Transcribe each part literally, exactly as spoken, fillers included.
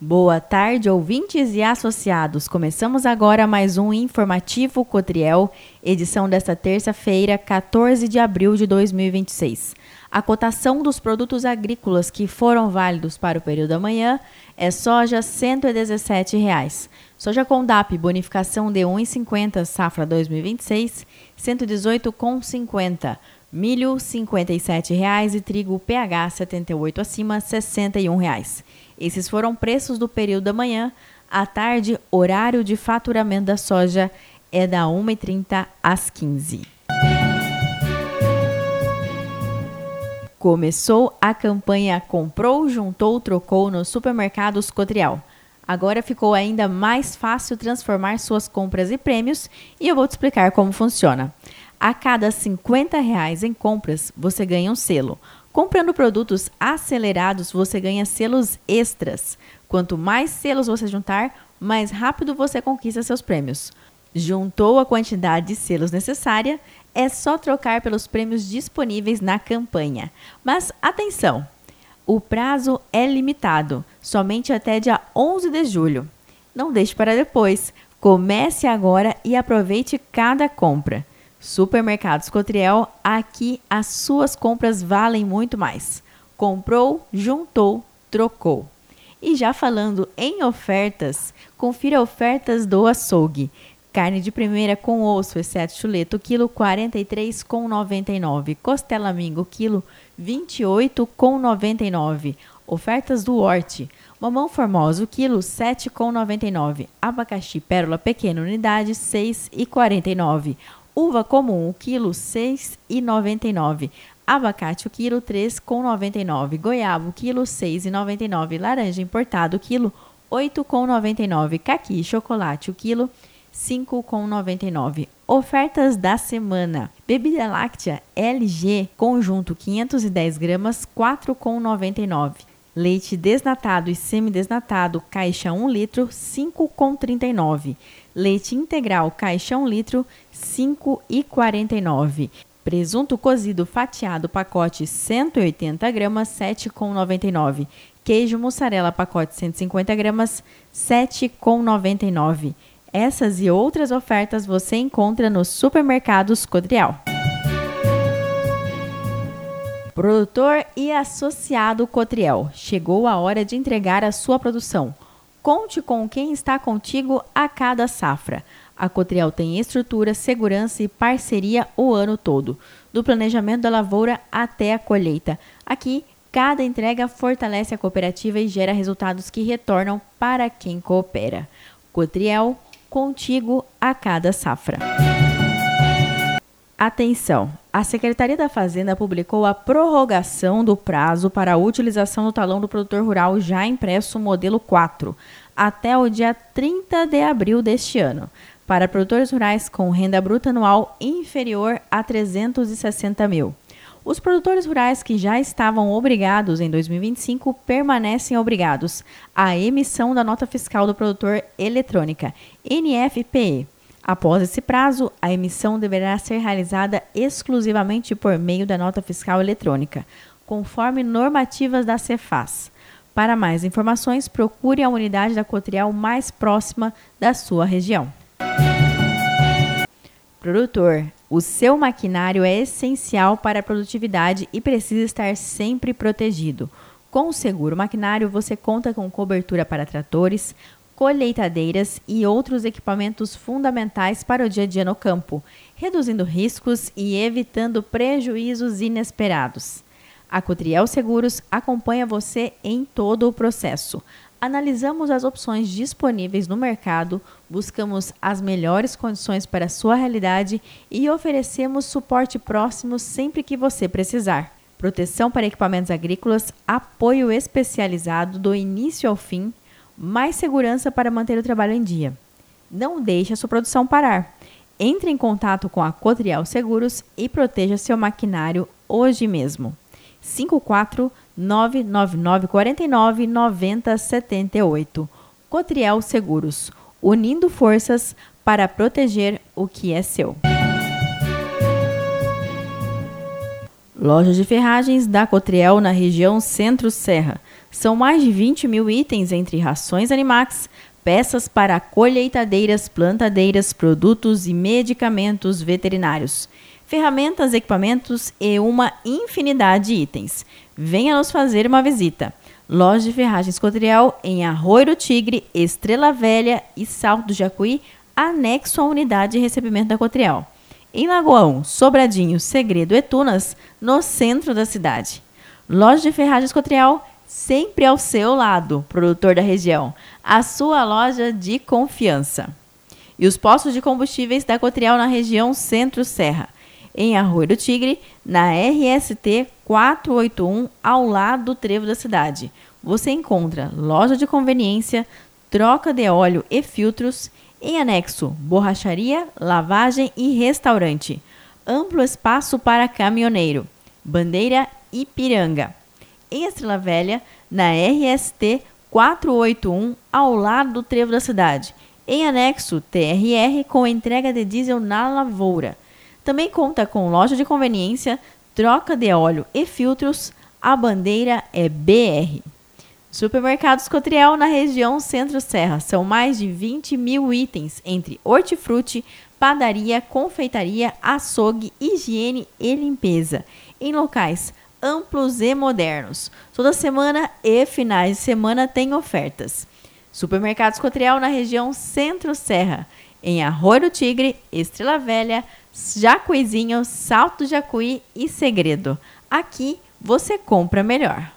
Boa tarde, ouvintes e associados. Começamos agora mais um Informativo Cotriel, edição desta terça-feira, quatorze de abril de dois mil e vinte e seis. A cotação dos produtos agrícolas que foram válidos para o período da manhã é soja cento e dezessete reais. Soja Condap, bonificação de um real e cinquenta centavos, safra dois mil e vinte e seis, cento e dezoito reais e cinquenta centavos. Milho, cinquenta e sete reais e trigo P H setenta e oito acima, sessenta e um reais. Esses foram preços do período da manhã. À tarde, horário de faturamento da soja é da uma e trinta às quinze. Começou a campanha Comprou, Juntou, Trocou nos supermercados Cotriel. Agora ficou ainda mais fácil transformar suas compras em prêmios e eu vou te explicar como funciona. A cada cinquenta reais em compras, você ganha um selo. Comprando produtos acelerados, você ganha selos extras. Quanto mais selos você juntar, mais rápido você conquista seus prêmios. Juntou a quantidade de selos necessária, é só trocar pelos prêmios disponíveis na campanha. Mas atenção! O prazo é limitado, somente até dia onze de julho. Não deixe para depois. Comece agora e aproveite cada compra. Supermercados Cotriel, aqui as suas compras valem muito mais. Comprou, juntou, trocou. E já falando em ofertas, confira ofertas do açougue. Carne de primeira com osso, exceto chuleto, quilo quarenta e três reais e noventa e nove centavos. Costela mingo, quilo vinte e oito reais e noventa e nove centavos. Ofertas do Horti. Mamão formoso, quilo sete reais e noventa e nove centavos. Abacaxi pérola pequena, unidade seis reais e quarenta e nove centavos. Uva comum, o quilo seis reais e noventa e nove centavos. Abacate, o quilo três reais e noventa e nove centavos. Goiaba, o quilo seis reais e noventa e nove centavos. Laranja importado, o quilo oito reais e noventa e nove centavos. Caqui, chocolate, o quilo cinco reais e noventa e nove centavos. Ofertas da semana. Bebida láctea L G, conjunto quinhentos e dez gramas, quatro reais e noventa e nove centavos. Leite desnatado e semidesnatado, caixa um litro, cinco reais e trinta e nove centavos. Leite integral, caixa um litro, cinco reais e quarenta e nove centavos. Presunto cozido fatiado, pacote cento e oitenta gramas, sete reais e noventa e nove centavos. Queijo mussarela, pacote cento e cinquenta gramas, sete reais e noventa e nove centavos. Essas e outras ofertas você encontra nos supermercados Cotriel. Produtor e associado Cotriel, chegou a hora de entregar a sua produção. Conte com quem está contigo a cada safra. A Cotriel tem estrutura, segurança e parceria o ano todo, do planejamento da lavoura até a colheita. Aqui, cada entrega fortalece a cooperativa e gera resultados que retornam para quem coopera. Cotriel, contigo a cada safra. Atenção! A Secretaria da Fazenda publicou a prorrogação do prazo para a utilização do talão do produtor rural já impresso modelo quatro, até o dia trinta de abril deste ano, para produtores rurais com renda bruta anual inferior a trezentos e sessenta mil. Os produtores rurais que já estavam obrigados em dois mil e vinte e cinco permanecem obrigados à emissão da nota fiscal do produtor eletrônica, N F P E. Após esse prazo, a emissão deverá ser realizada exclusivamente por meio da nota fiscal eletrônica, conforme normativas da Cefaz. Para mais informações, procure a unidade da Cotriel mais próxima da sua região. Produtor, o seu maquinário é essencial para a produtividade e precisa estar sempre protegido. Com o seguro maquinário, você conta com cobertura para tratores, colheitadeiras e outros equipamentos fundamentais para o dia a dia no campo, reduzindo riscos e evitando prejuízos inesperados. A Cotriel Seguros acompanha você em todo o processo. Analisamos as opções disponíveis no mercado, buscamos as melhores condições para a sua realidade e oferecemos suporte próximo sempre que você precisar. Proteção para equipamentos agrícolas, apoio especializado do início ao fim, mais segurança para manter o trabalho em dia. Não deixe a sua produção parar. Entre em contato com a Cotriel Seguros e proteja seu maquinário hoje mesmo. cinco quatro nove nove nove quatro nove nove zero sete oito. Cotriel Seguros, unindo forças para proteger o que é seu. Loja de ferragens da Cotriel na região Centro-Serra. São mais de vinte mil itens entre rações Animax, peças para colheitadeiras, plantadeiras, produtos e medicamentos veterinários, ferramentas, equipamentos e uma infinidade de itens. Venha nos fazer uma visita. Loja de ferragens Cotriel em Arroio do Tigre, Estrela Velha e Salto do Jacuí, anexo à unidade de recebimento da Cotriel. Em Lagoão, Sobradinho, Segredo e Tunas, no centro da cidade. Loja de ferragens Cotriel, sempre ao seu lado, produtor da região. A sua loja de confiança. E os postos de combustíveis da Cotriel na região Centro-Serra. Em Arroio do Tigre, na R S T quatrocentos e oitenta e um, ao lado do trevo da cidade. Você encontra loja de conveniência, troca de óleo e filtros. Em anexo, borracharia, lavagem e restaurante. Amplo espaço para caminhoneiro. Bandeira Ipiranga. Em Estrela Velha, na R S T quatrocentos e oitenta e um, ao lado do trevo da cidade. Em anexo, T R R com entrega de diesel na lavoura. Também conta com loja de conveniência, troca de óleo e filtros. A bandeira é B R. Supermercados Cotriel na região Centro-Serra. São mais de vinte mil itens entre hortifruti, padaria, confeitaria, açougue, higiene e limpeza. Em locais amplos e modernos. Toda semana e finais de semana tem ofertas. Supermercados Cotriel na região Centro-Serra. Em Arroio do Tigre, Estrela Velha, Jacuizinho, Salto do Jacuí e Segredo. Aqui você compra melhor.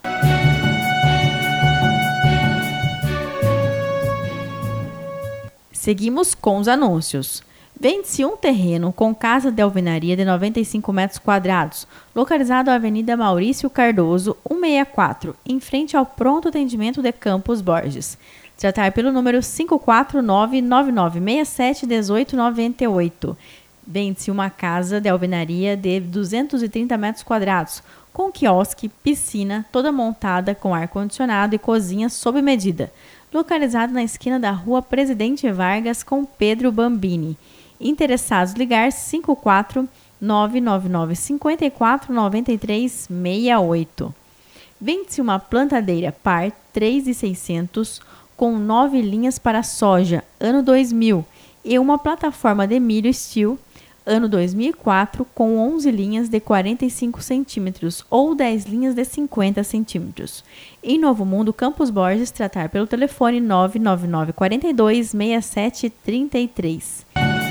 Seguimos com os anúncios. Vende-se um terreno com casa de alvenaria de noventa e cinco metros quadrados, localizado na Avenida Maurício Cardoso, cento e sessenta e quatro, em frente ao pronto atendimento de Campos Borges. Tratar pelo número cinco quatro nove, nove nove seis sete, um oito nove oito. Vende-se uma casa de alvenaria de duzentos e trinta metros quadrados, com quiosque, piscina, toda montada com ar-condicionado e cozinha sob medida. Localizado na esquina da Rua Presidente Vargas com Pedro Bambini. Interessados ligar cinco quatro nove nove nove cinco quatro nove três seis oito. Vende-se uma plantadeira par três mil e seiscentos com nove linhas para soja, ano dois mil, e uma plataforma de milho Steel, ano dois mil e quatro, com onze linhas de quarenta e cinco centímetros ou dez linhas de cinquenta centímetros. Em Novo Mundo, Campos Borges, tratar pelo telefone nove nove nove quatro dois, seis sete três três.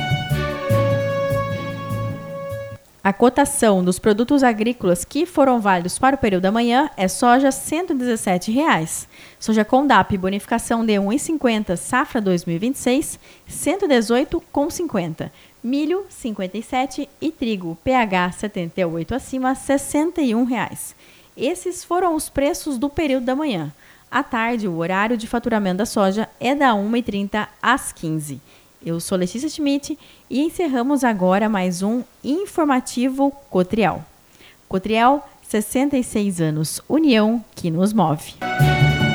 A cotação dos produtos agrícolas que foram válidos para o período da manhã é soja cento e dezessete reais, soja Condap bonificação de um real e cinquenta centavos, safra dois mil e vinte e seis, cento e dezoito reais e cinquenta centavos, milho cinquenta e sete reais e trigo P H setenta e oito acima sessenta e um reais. Esses foram os preços do período da manhã. À tarde, o horário de faturamento da soja é da uma e trinta às quinze. Eu sou Letícia Schmidt e encerramos agora mais um Informativo Cotriel. Cotriel, sessenta e seis anos, união que nos move.